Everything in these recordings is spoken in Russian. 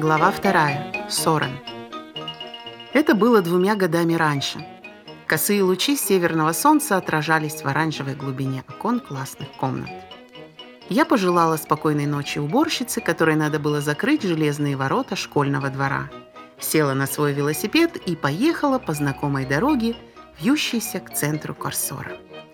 Глава 2. Сорен. Это было 2 годами раньше. Косые лучи северного солнца отражались в оранжевой глубине окон классных комнат. Я пожелала спокойной ночи уборщице, которой надо было закрыть железные ворота школьного двора. Села на свой велосипед и поехала по знакомой дороге, вьющейся к центру Корсора.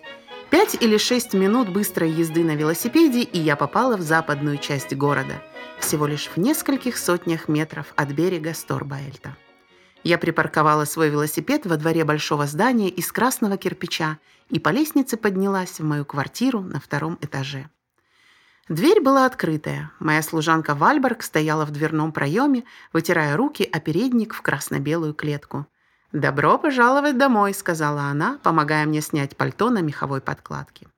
5 или 6 минут быстрой езды на велосипеде, и я попала в западную часть города, всего лишь в нескольких сотнях метров от берега Сторбаэльта. Я припарковала свой велосипед во дворе большого здания из красного кирпича и по лестнице поднялась в мою квартиру на 2-м этаже. Дверь была открытая. Моя служанка Вальберг стояла в дверном проеме, вытирая руки о передник в красно-белую клетку. «Добро пожаловать домой», — сказала она, помогая мне снять пальто на меховой подкладке.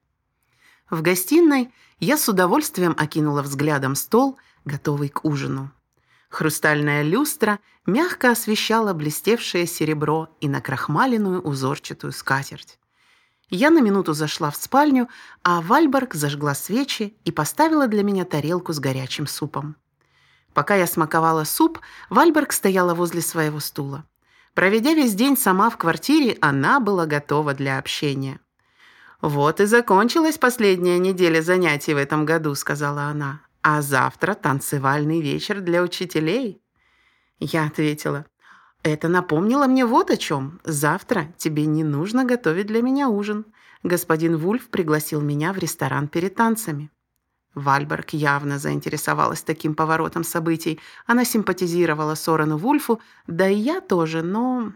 В гостиной я с удовольствием окинула взглядом стол, готовый к ужину. Хрустальная люстра мягко освещала блестевшее серебро и накрахмаленную узорчатую скатерть. Я на минуту зашла в спальню, а Вальберг зажгла свечи и поставила для меня тарелку с горячим супом. Пока я смаковала суп, Вальберг стояла возле своего стула. Проведя весь день сама в квартире, она была готова для общения. «Вот и закончилась последняя неделя занятий в этом году», — сказала она. «А завтра танцевальный вечер для учителей». Я ответила: «Это напомнило мне вот о чем. Завтра тебе не нужно готовить для меня ужин. Господин Вульф пригласил меня в ресторан перед танцами». Вальберг явно заинтересовалась таким поворотом событий. Она симпатизировала Сорену Вульфу, да и я тоже, но...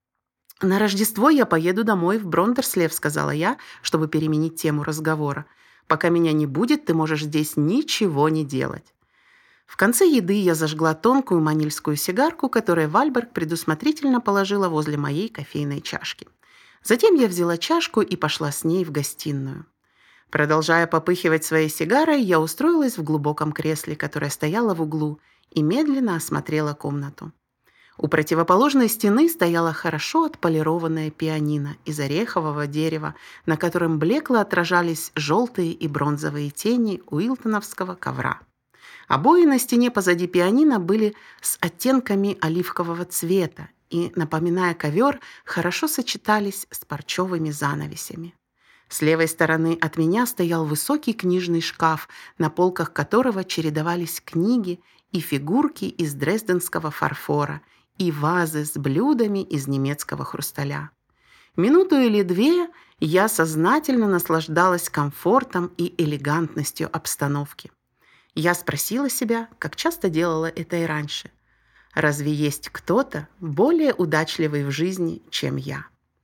«На Рождество я поеду домой в Бронтерслев», — сказала я, чтобы переменить тему разговора. «Пока меня не будет, ты можешь здесь ничего не делать». В конце еды я зажгла тонкую манильскую сигарку, которую Вальберг предусмотрительно положила возле моей кофейной чашки. Затем я взяла чашку и пошла с ней в гостиную. Продолжая попыхивать своей сигарой, я устроилась в глубоком кресле, которое стояло в углу, и медленно осмотрела комнату. У противоположной стены стояла хорошо отполированная пианино из орехового дерева, на котором блекло отражались желтые и бронзовые тени уилтоновского ковра. Обои на стене позади пианино были с оттенками оливкового цвета и, напоминая ковер, хорошо сочетались с парчевыми занавесями. С левой стороны от меня стоял высокий книжный шкаф, на полках которого чередовались книги и фигурки из дрезденского фарфора и вазы с блюдами из немецкого хрусталя. Минуту или две я сознательно наслаждалась комфортом и элегантностью обстановки. Я спросила себя, как часто делала это и раньше: разве есть кто-то более удачливый в жизни, чем я?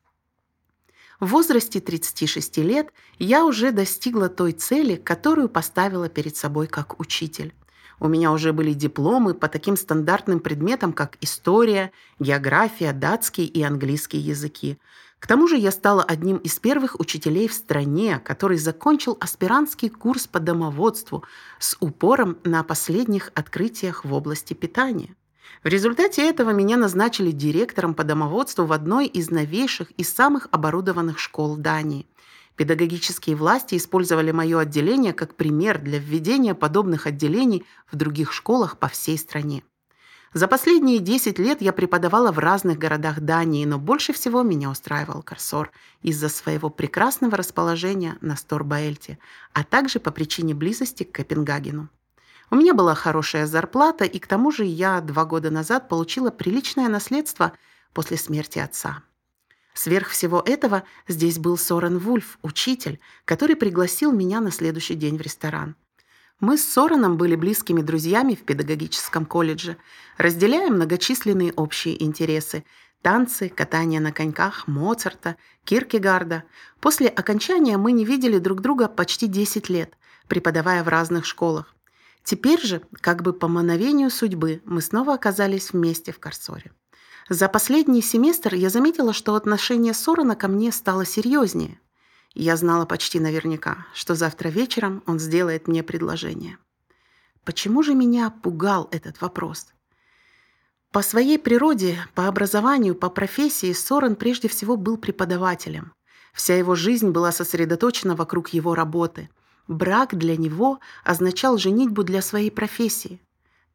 В возрасте 36 лет я уже достигла той цели, которую поставила перед собой как учитель. У меня уже были дипломы по таким стандартным предметам, как история, география, датский и английский языки. К тому же я стала одним из первых учителей в стране, который закончил аспирантский курс по домоводству с упором на последних открытиях в области питания. В результате этого меня назначили директором по домоводству в одной из новейших и самых оборудованных школ Дании. Педагогические власти использовали мое отделение как пример для введения подобных отделений в других школах по всей стране. За последние 10 лет я преподавала в разных городах Дании, но больше всего меня устраивал Корсор из-за своего прекрасного расположения на Сторбаэльте, а также по причине близости к Копенгагену. У меня была хорошая зарплата, и к тому же я 2 года назад получила приличное наследство после смерти отца. Сверх всего этого здесь был Сорен Вульф, учитель, который пригласил меня на следующий день в ресторан. Мы с Сореном были близкими друзьями в педагогическом колледже, разделяя многочисленные общие интересы: танцы, катание на коньках, Моцарта, Киркегарда. После окончания мы не видели друг друга почти 10 лет, преподавая в разных школах. Теперь же, как бы по мановению судьбы, мы снова оказались вместе в Корсоре. За последний семестр я заметила, что отношение Сорена ко мне стало серьезнее. Я знала почти наверняка, что завтра вечером он сделает мне предложение. Почему же меня пугал этот вопрос? По своей природе, по образованию, по профессии Сорен прежде всего был преподавателем. Вся его жизнь была сосредоточена вокруг его работы. Брак для него означал женитьбу для своей профессии.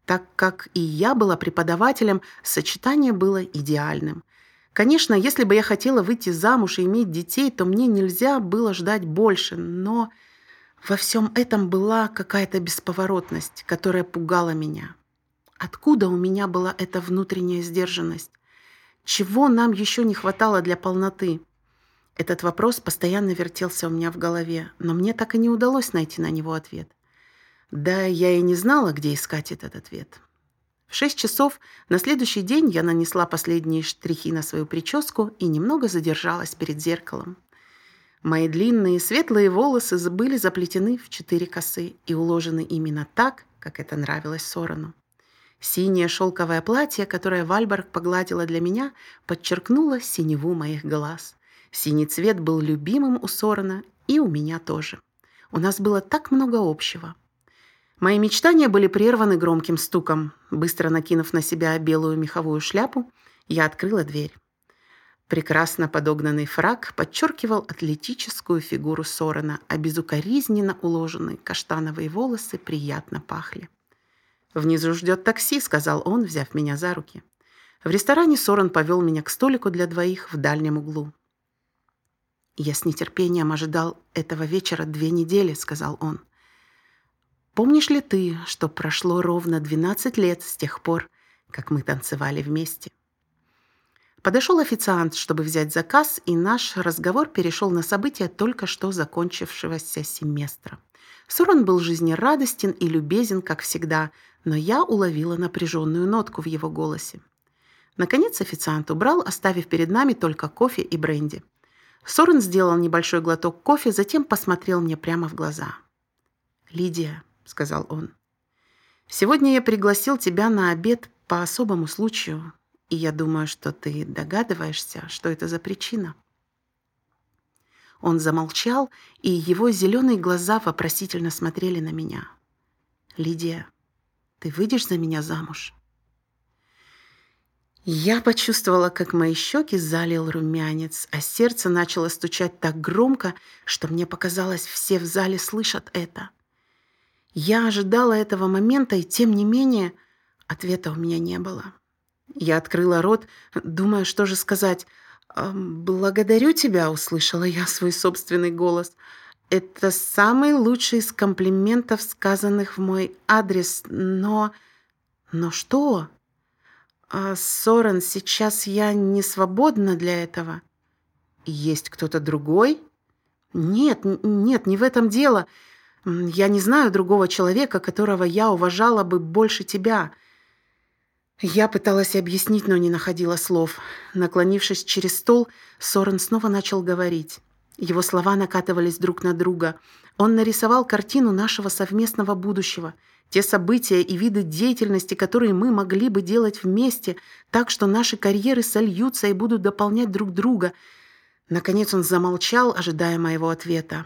Так как и я была преподавателем, сочетание было идеальным. Конечно, если бы я хотела выйти замуж и иметь детей, то мне нельзя было ждать больше, но во всем этом была какая-то бесповоротность, которая пугала меня. Откуда у меня была эта внутренняя сдержанность? Чего нам еще не хватало для полноты? Этот вопрос постоянно вертелся у меня в голове, но мне так и не удалось найти на него ответ. Да, я и не знала, где искать этот ответ. В 6 часов на следующий день я нанесла последние штрихи на свою прическу и немного задержалась перед зеркалом. Мои длинные светлые волосы были заплетены в 4 косы и уложены именно так, как это нравилось Сорану. Синее шелковое платье, которое Вальберг погладила для меня, подчеркнуло синеву моих глаз. Синий цвет был любимым у Сорана и у меня тоже. У нас было так много общего. Мои мечтания были прерваны громким стуком. Быстро накинув на себя белую меховую шляпу, я открыла дверь. Прекрасно подогнанный фрак подчеркивал атлетическую фигуру Сорана, а безукоризненно уложенные каштановые волосы приятно пахли. «Внизу ждет такси», — сказал он, взяв меня за руки. В ресторане Соран повел меня к столику для двоих в дальнем углу. «Я с нетерпением ожидал этого вечера 2 недели», — сказал он. «Помнишь ли ты, что прошло ровно 12 лет с тех пор, как мы танцевали вместе?» Подошел официант, чтобы взять заказ, и наш разговор перешел на события только что закончившегося семестра. Соран был жизнерадостен и любезен, как всегда, но я уловила напряженную нотку в его голосе. Наконец официант убрал, оставив перед нами только кофе и бренди. Соран сделал небольшой глоток кофе, затем посмотрел мне прямо в глаза. «Лидия», — сказал он, — «сегодня я пригласил тебя на обед по особому случаю, и я думаю, что ты догадываешься, что это за причина». Он замолчал, и его зеленые глаза вопросительно смотрели на меня. «Лидия, ты выйдешь за меня замуж?» Я почувствовала, как мои щеки залил румянец, а сердце начало стучать так громко, что мне показалось, все в зале слышат это. Я ожидала этого момента, и тем не менее ответа у меня не было. Я открыла рот, думая, что же сказать. «Благодарю тебя», — услышала я свой собственный голос. «Это самый лучший из комплиментов, сказанных в мой адрес, но...» «Но что?» «Соран, сейчас я не свободна для этого». «Есть кто-то другой?» «Нет, не в этом дело. Я не знаю другого человека, которого я уважала бы больше тебя». Я пыталась объяснить, но не находила слов. Наклонившись через стол, Соран снова начал говорить. Его слова накатывались друг на друга. Он нарисовал картину нашего совместного будущего. Те события и виды деятельности, которые мы могли бы делать вместе, так что наши карьеры сольются и будут дополнять друг друга. Наконец он замолчал, ожидая моего ответа.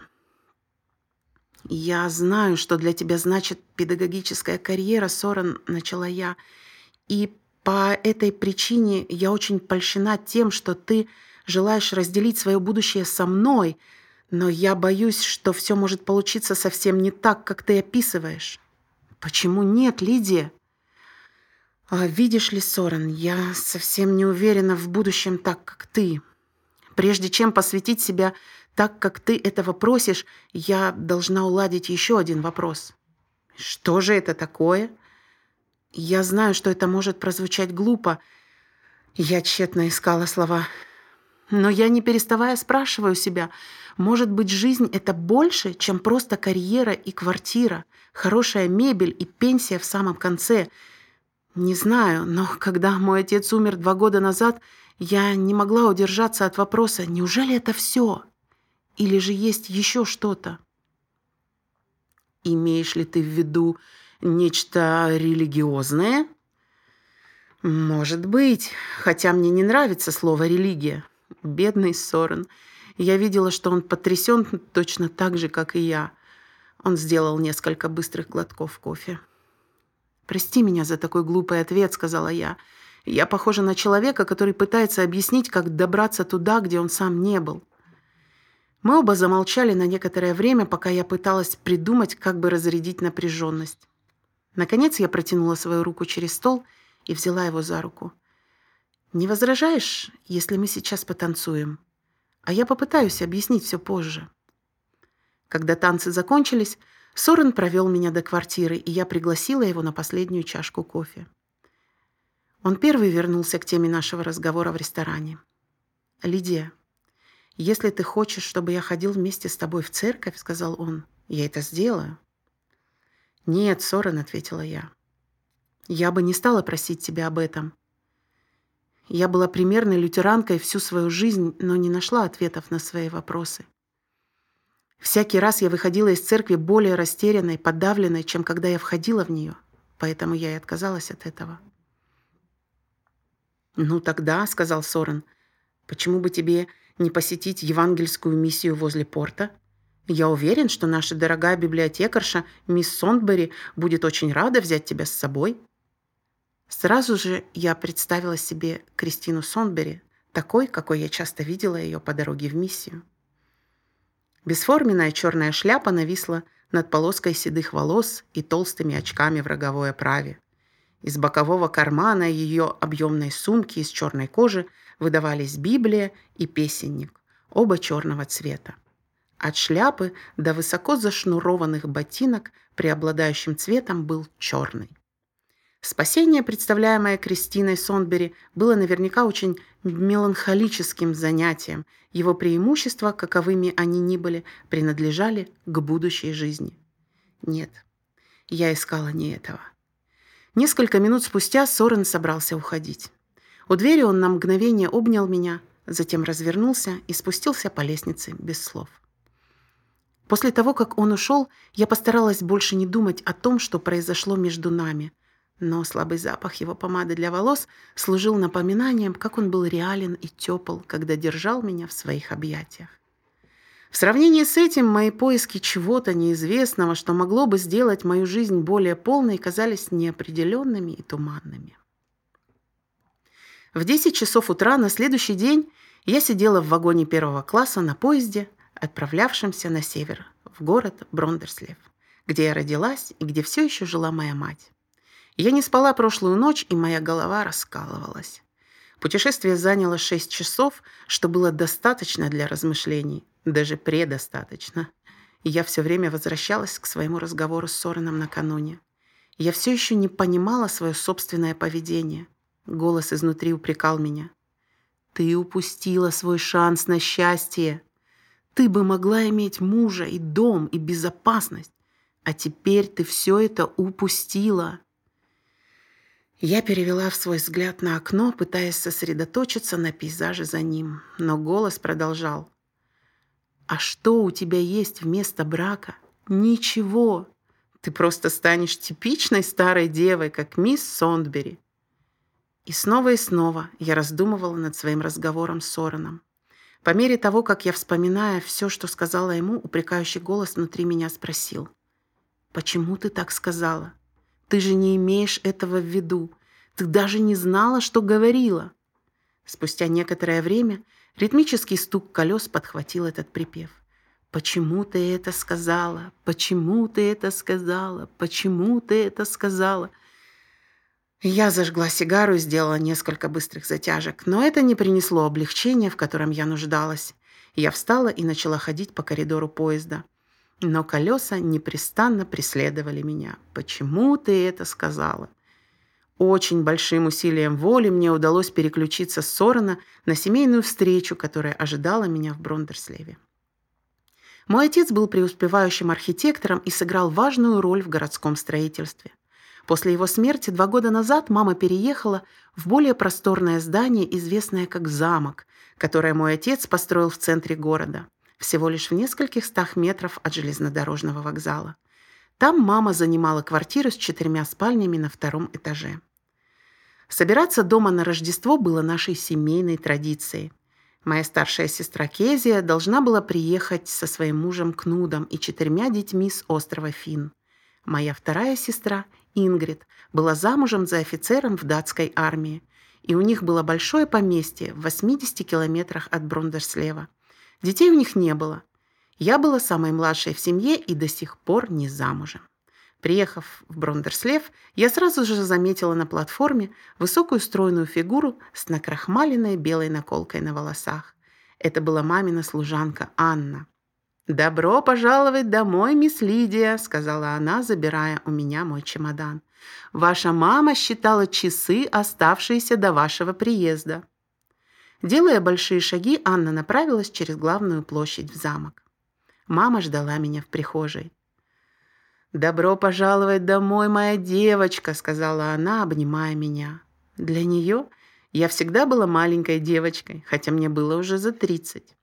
«Я знаю, что для тебя значит педагогическая карьера, Соран», — начала я. «И по этой причине я очень польщена тем, что ты желаешь разделить свое будущее со мной, но я боюсь, что все может получиться совсем не так, как ты описываешь». «Почему нет, Лидия?» «Видишь ли, Соран, я совсем не уверена в будущем так, как ты. Прежде чем посвятить себя так, как ты этого просишь, я должна уладить еще один вопрос». «Что же это такое?» «Я знаю, что это может прозвучать глупо». Я тщетно искала слова. Но я, не переставая, спрашиваю себя, может быть, жизнь — это больше, чем просто карьера и квартира, хорошая мебель и пенсия в самом конце? Не знаю, но когда мой отец умер 2 года назад, я не могла удержаться от вопроса, неужели это все? Или же есть еще что-то? «Имеешь ли ты в виду нечто религиозное?» «Может быть, хотя мне не нравится слово «религия». Бедный Соран. Я видела, что он потрясен точно так же, как и я. Он сделал несколько быстрых глотков кофе. «Прости меня за такой глупый ответ», — сказала я. «Я похожа на человека, который пытается объяснить, как добраться туда, где он сам не был». Мы оба замолчали на некоторое время, пока я пыталась придумать, как бы разрядить напряженность. Наконец я протянула свою руку через стол и взяла его за руку. «Не возражаешь, если мы сейчас потанцуем? А я попытаюсь объяснить все позже». Когда танцы закончились, Сорен провел меня до квартиры, и я пригласила его на последнюю чашку кофе. Он первый вернулся к теме нашего разговора в ресторане. «Лидия, если ты хочешь, чтобы я ходил вместе с тобой в церковь, — сказал он, — я это сделаю». «Нет, Сорен, — ответила я, — я бы не стала просить тебя об этом. Я была примерной лютеранкой всю свою жизнь, но не нашла ответов на свои вопросы. Всякий раз я выходила из церкви более растерянной, подавленной, чем когда я входила в нее, поэтому я и отказалась от этого». «Ну тогда, — сказал Сорен, — почему бы тебе не посетить евангельскую миссию возле порта? Я уверен, что наша дорогая библиотекарша мисс Сондбери будет очень рада взять тебя с собой». Сразу же я представила себе Кристину Сондбери, такой, какой я часто видела ее по дороге в миссию. Бесформенная черная шляпа нависла над полоской седых волос и толстыми очками в роговой оправе. Из бокового кармана ее объемной сумки из черной кожи выдавались Библия и песенник, оба черного цвета. От шляпы до высоко зашнурованных ботинок преобладающим цветом был черный. Спасение, представляемое Кристиной Сондбери, было наверняка очень меланхолическим занятием. Его преимущества, каковыми они ни были, принадлежали к будущей жизни. Нет, я искала не этого. Несколько минут спустя Сорен собрался уходить. У двери он на мгновение обнял меня, затем развернулся и спустился по лестнице без слов. После того, как он ушел, я постаралась больше не думать о том, что произошло между нами, но слабый запах его помады для волос служил напоминанием, как он был реален и тепл, когда держал меня в своих объятиях. В сравнении с этим мои поиски чего-то неизвестного, что могло бы сделать мою жизнь более полной, казались неопределенными и туманными. В 10 часов утра на следующий день я сидела в вагоне первого класса на поезде, отправлявшемся на север, в город Брондерслев, где я родилась и где все еще жила моя мать. Я не спала прошлую ночь, и моя голова раскалывалась. Путешествие заняло 6 часов, что было достаточно для размышлений, даже предостаточно. И я все время возвращалась к своему разговору с Сореном накануне. Я все еще не понимала свое собственное поведение. Голос изнутри упрекал меня. «Ты упустила свой шанс на счастье. Ты бы могла иметь мужа и дом, и безопасность. А теперь ты все это упустила». Я перевела свой взгляд на окно, пытаясь сосредоточиться на пейзаже за ним, но голос продолжал. «А что у тебя есть вместо брака? Ничего. Ты просто станешь типичной старой девой, как мисс Сондбери». И снова я раздумывала над своим разговором с Сореном. По мере того, как я, вспоминая все, что сказала ему, упрекающий голос внутри меня спросил. «Почему ты так сказала? Ты же не имеешь этого в виду. Ты даже не знала, что говорила». Спустя некоторое время ритмический стук колес подхватил этот припев. «Почему ты это сказала? Почему ты это сказала? Почему ты это сказала?» Я зажгла сигару и сделала несколько быстрых затяжек, но это не принесло облегчения, в котором я нуждалась. Я встала и начала ходить по коридору поезда. Но колеса непрестанно преследовали меня. «Почему ты это сказала?» Очень большим усилием воли мне удалось переключиться с Сорена на семейную встречу, которая ожидала меня в Брондерслеве. Мой отец был преуспевающим архитектором и сыграл важную роль в городском строительстве. После его смерти 2 года назад мама переехала в более просторное здание, известное как замок, которое мой отец построил в центре города, всего лишь в нескольких 100 метров от железнодорожного вокзала. Там мама занимала квартиру с 4 спальнями на 2-м этаже. Собираться дома на Рождество было нашей семейной традицией. Моя старшая сестра Кезия должна была приехать со своим мужем Кнудом и 4 детьми с острова Фин. Моя вторая сестра, Ингрид, была замужем за офицером в датской армии, и у них было большое поместье в 80 километрах от Брондерслева. Детей у них не было. Я была самой младшей в семье и до сих пор не замужем. Приехав в Брондерслев, я сразу же заметила на платформе высокую стройную фигуру с накрахмаленной белой наколкой на волосах. Это была мамина служанка Анна. «Добро пожаловать домой, мисс Лидия», — сказала она, забирая у меня мой чемодан. «Ваша мама считала часы, оставшиеся до вашего приезда». Делая большие шаги, Анна направилась через главную площадь в замок. Мама ждала меня в прихожей. «Добро пожаловать домой, моя девочка», — сказала она, обнимая меня. Для нее я всегда была маленькой девочкой, хотя мне было уже за 30.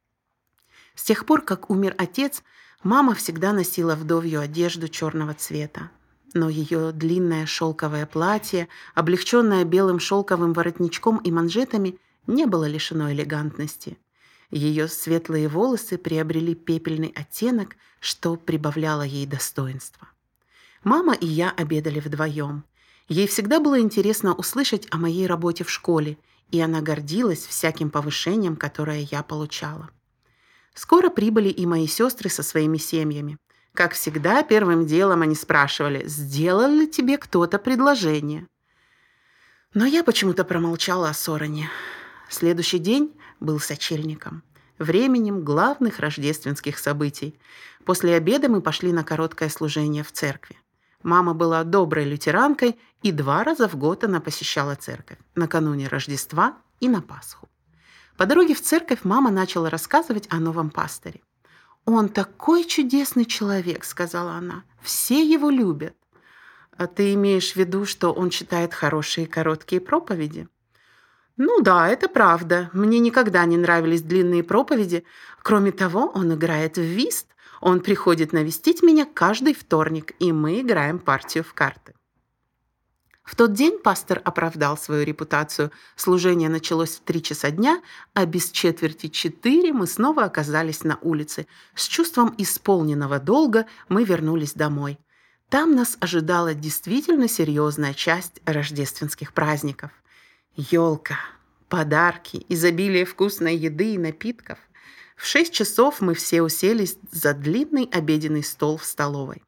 С тех пор, как умер отец, мама всегда носила вдовью одежду черного цвета. Но ее длинное шелковое платье, облегченное белым шелковым воротничком и манжетами, не было лишено элегантности. Ее светлые волосы приобрели пепельный оттенок, что прибавляло ей достоинства. Мама и я обедали вдвоем. Ей всегда было интересно услышать о моей работе в школе, и она гордилась всяким повышением, которое я получала. Скоро прибыли и мои сестры со своими семьями. Как всегда, первым делом они спрашивали, сделал ли тебе кто-то предложение. Но я почему-то промолчала о Соране. Следующий день был сочельником, временем главных рождественских событий. После обеда мы пошли на короткое служение в церкви. Мама была доброй лютеранкой, и 2 раза в год она посещала церковь, накануне Рождества и на Пасху. По дороге в церковь мама начала рассказывать о новом пасторе. «Он такой чудесный человек», — сказала она. «Все его любят». «А ты имеешь в виду, что он читает хорошие короткие проповеди?» «Ну да, это правда. Мне никогда не нравились длинные проповеди. Кроме того, он играет в вист. Он приходит навестить меня каждый вторник, и мы играем партию в карты». В тот день пастор оправдал свою репутацию. Служение началось в 3 часа дня, а без 3:45 мы снова оказались на улице. С чувством исполненного долга мы вернулись домой. Там нас ожидала действительно серьезная часть рождественских праздников. Ёлка, подарки, изобилие вкусной еды и напитков. В 6 часов мы все уселись за длинный обеденный стол в столовой.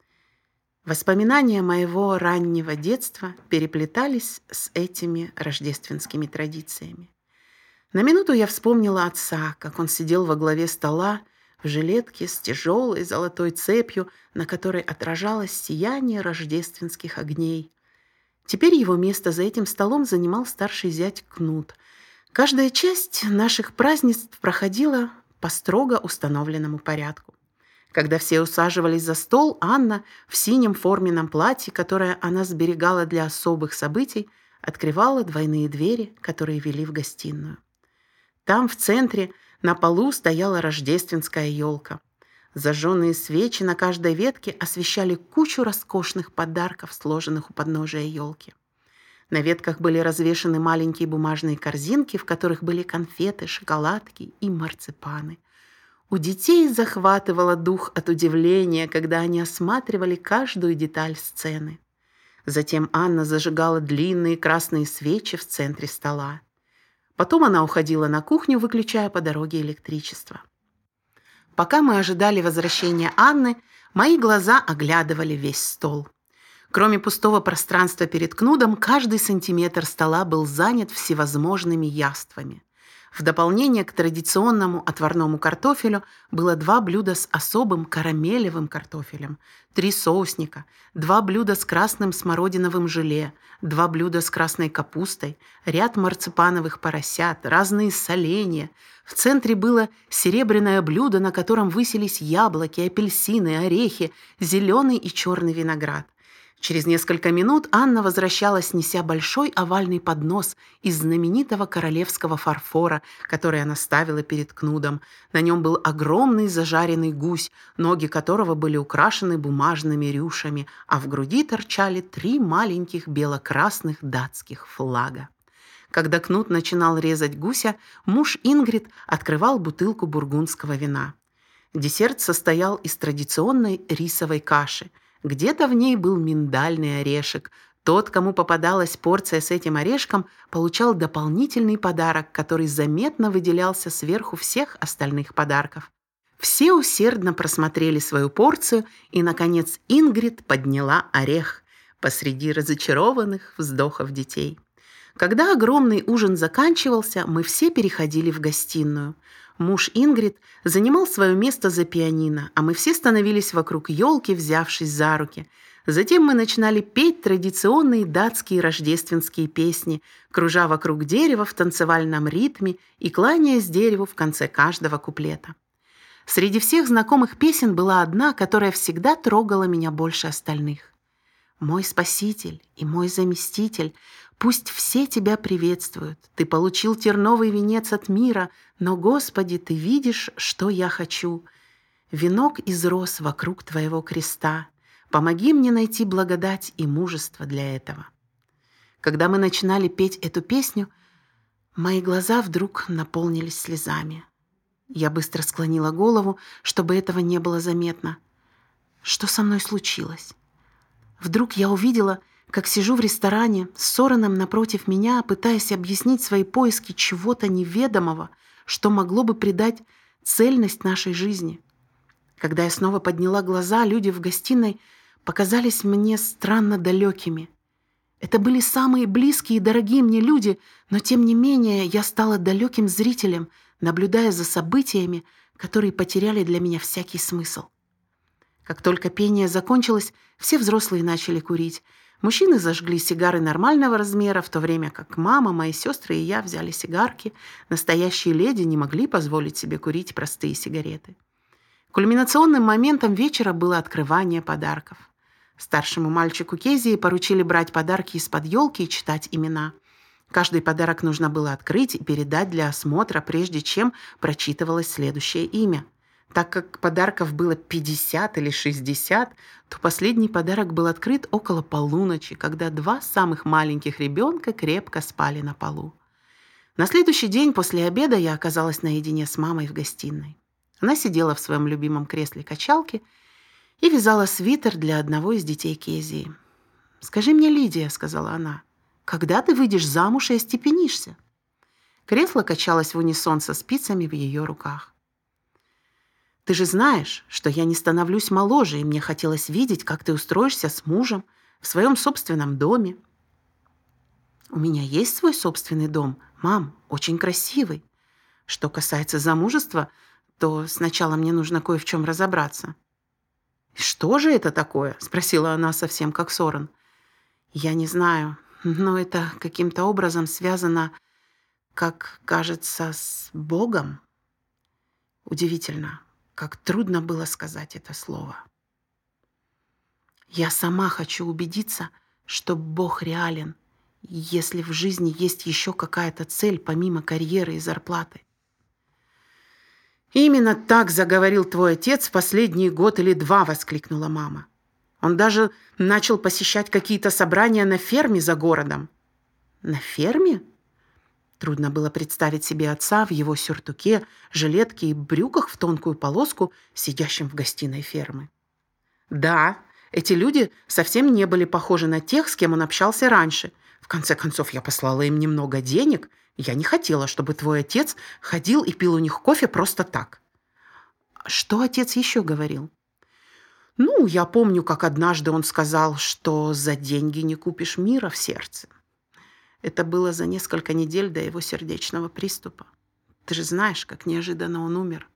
Воспоминания моего раннего детства переплетались с этими рождественскими традициями. На минуту я вспомнила отца, как он сидел во главе стола в жилетке с тяжелой золотой цепью, на которой отражалось сияние рождественских огней. Теперь его место за этим столом занимал старший зять Кнут. Каждая часть наших празднеств проходила по строго установленному порядку. Когда все усаживались за стол, Анна в синем форменном платье, которое она сберегала для особых событий, открывала двойные двери, которые вели в гостиную. Там, в центре, на полу стояла рождественская елка. Зажженные свечи на каждой ветке освещали кучу роскошных подарков, сложенных у подножия елки. На ветках были развешаны маленькие бумажные корзинки, в которых были конфеты, шоколадки и марципаны. У детей захватывало дух от удивления, когда они осматривали каждую деталь сцены. Затем Анна зажигала длинные красные свечи в центре стола. Потом она уходила на кухню, выключая по дороге электричество. Пока мы ожидали возвращения Анны, мои глаза оглядывали весь стол. Кроме пустого пространства перед Кнудом, каждый сантиметр стола был занят всевозможными яствами. В дополнение к традиционному отварному картофелю было 2 блюда с особым карамелевым картофелем, 3 соусника, 2 блюда с красным смородиновым желе, 2 блюда с красной капустой, ряд марципановых поросят, разные соленья. В центре было серебряное блюдо, на котором высились яблоки, апельсины, орехи, зеленый и черный виноград. Через несколько минут Анна возвращалась, неся большой овальный поднос из знаменитого королевского фарфора, который она ставила перед Кнудом. На нем был огромный зажаренный гусь, ноги которого были украшены бумажными рюшами, а в груди торчали 3 маленьких бело-красных датских флага. Когда Кнут начинал резать гуся, муж Ингрид открывал бутылку бургундского вина. Десерт состоял из традиционной рисовой каши. Где-то в ней был миндальный орешек. Тот, кому попадалась порция с этим орешком, получал дополнительный подарок, который заметно выделялся сверху всех остальных подарков. Все усердно просмотрели свою порцию, и, наконец, Ингрид подняла орех посреди разочарованных вздохов детей. Когда огромный ужин заканчивался, мы все переходили в гостиную. Муж Ингрид занимал свое место за пианино, а мы все становились вокруг елки, взявшись за руки. Затем мы начинали петь традиционные датские рождественские песни, кружа вокруг дерева в танцевальном ритме и кланяясь дереву в конце каждого куплета. Среди всех знакомых песен была одна, которая всегда трогала меня больше остальных. «Мой Спаситель и мой Заместитель, пусть все тебя приветствуют. Ты получил терновый венец от мира, но, Господи, ты видишь, что я хочу. Венок из роз вокруг твоего креста. Помоги мне найти благодать и мужество для этого». Когда мы начинали петь эту песню, мои глаза вдруг наполнились слезами. Я быстро склонила голову, чтобы этого не было заметно. Что со мной случилось? Вдруг я увидела, как сижу в ресторане с Сораном напротив меня, пытаясь объяснить свои поиски чего-то неведомого, что могло бы придать цельность нашей жизни. Когда я снова подняла глаза, люди в гостиной показались мне странно далекими. Это были самые близкие и дорогие мне люди, но тем не менее я стала далеким зрителем, наблюдая за событиями, которые потеряли для меня всякий смысл. Как только пение закончилось, все взрослые начали курить. Мужчины зажгли сигары нормального размера, в то время как мама, мои сестры и я взяли сигарки. Настоящие леди не могли позволить себе курить простые сигареты. Кульминационным моментом вечера было открывание подарков. Старшему мальчику Кезии поручили брать подарки из-под елки и читать имена. Каждый подарок нужно было открыть и передать для осмотра, прежде чем прочитывалось следующее имя. Так как подарков было 50 или 60, то последний подарок был открыт около полуночи, когда два самых маленьких ребенка крепко спали на полу. На следующий день после обеда я оказалась наедине с мамой в гостиной. Она сидела в своем любимом кресле качалки и вязала свитер для одного из детей Кезии. «Скажи мне, Лидия», — сказала она, — «когда ты выйдешь замуж и остепенишься?» Кресло качалось в унисон со спицами в ее руках. «Ты же знаешь, что я не становлюсь моложе, и мне хотелось видеть, как ты устроишься с мужем в своем собственном доме». «У меня есть свой собственный дом, мам, очень красивый. Что касается замужества, то сначала мне нужно кое в чем разобраться». «Что же это такое?» – спросила она совсем как Сорен. «Я не знаю, но это каким-то образом связано, как кажется, с Богом. Удивительно, как трудно было сказать это слово. Я сама хочу убедиться, что Бог реален, если в жизни есть еще какая-то цель помимо карьеры и зарплаты». «Именно так заговорил твой отец в последний год или два», — воскликнула мама. «Он даже начал посещать какие-то собрания на ферме за городом». «На ферме?» Трудно было представить себе отца в его сюртуке, жилетке и брюках в тонкую полоску, сидящим в гостиной фермы. Да, эти люди совсем не были похожи на тех, с кем он общался раньше. В конце концов, я послала им немного денег. Я не хотела, чтобы твой отец ходил и пил у них кофе просто так». «Что отец еще говорил?» «Ну, я помню, как однажды он сказал, что за деньги не купишь мира в сердце. Это было за несколько недель до его сердечного приступа. Ты же знаешь, как неожиданно он умер».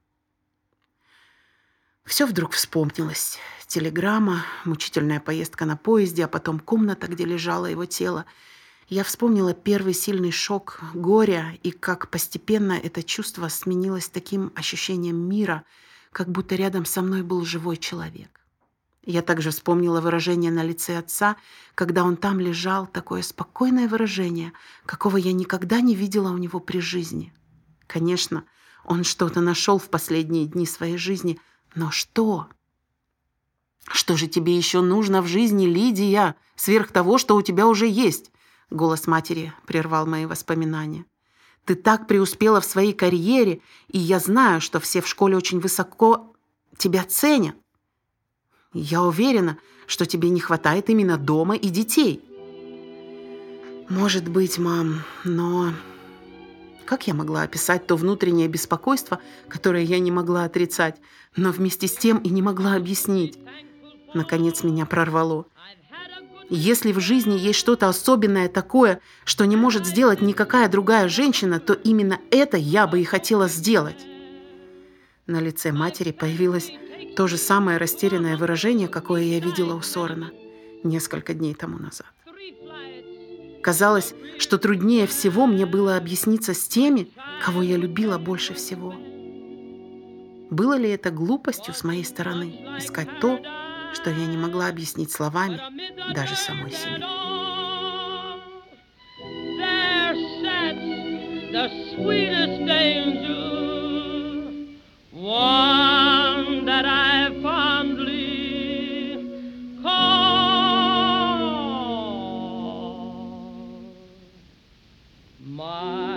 Все вдруг вспомнилось. Телеграмма, мучительная поездка на поезде, а потом комната, где лежало его тело. Я вспомнила первый сильный шок горя и как постепенно это чувство сменилось таким ощущением мира, как будто рядом со мной был живой человек. Я также вспомнила выражение на лице отца, когда он там лежал, такое спокойное выражение, какого я никогда не видела у него при жизни. Конечно, он что-то нашел в последние дни своей жизни, но что? «Что же тебе еще нужно в жизни, Лидия, сверх того, что у тебя уже есть?» Голос матери прервал мои воспоминания. «Ты так преуспела в своей карьере, и я знаю, что все в школе очень высоко тебя ценят. Я уверена, что тебе не хватает именно дома и детей». «Может быть, мам, но Как я могла описать то внутреннее беспокойство, которое я не могла отрицать, но вместе с тем и не могла объяснить? Наконец меня прорвало. Если в жизни есть что-то особенное такое, что не может сделать никакая другая женщина, то именно это я бы и хотела сделать. На лице матери появилось то же самое растерянное выражение, какое я видела у Сорена несколько дней тому назад. Казалось, что труднее всего мне было объясниться с теми, кого я любила больше всего. Было ли это глупостью с моей стороны искать то, что я не могла объяснить словами даже самой себе? My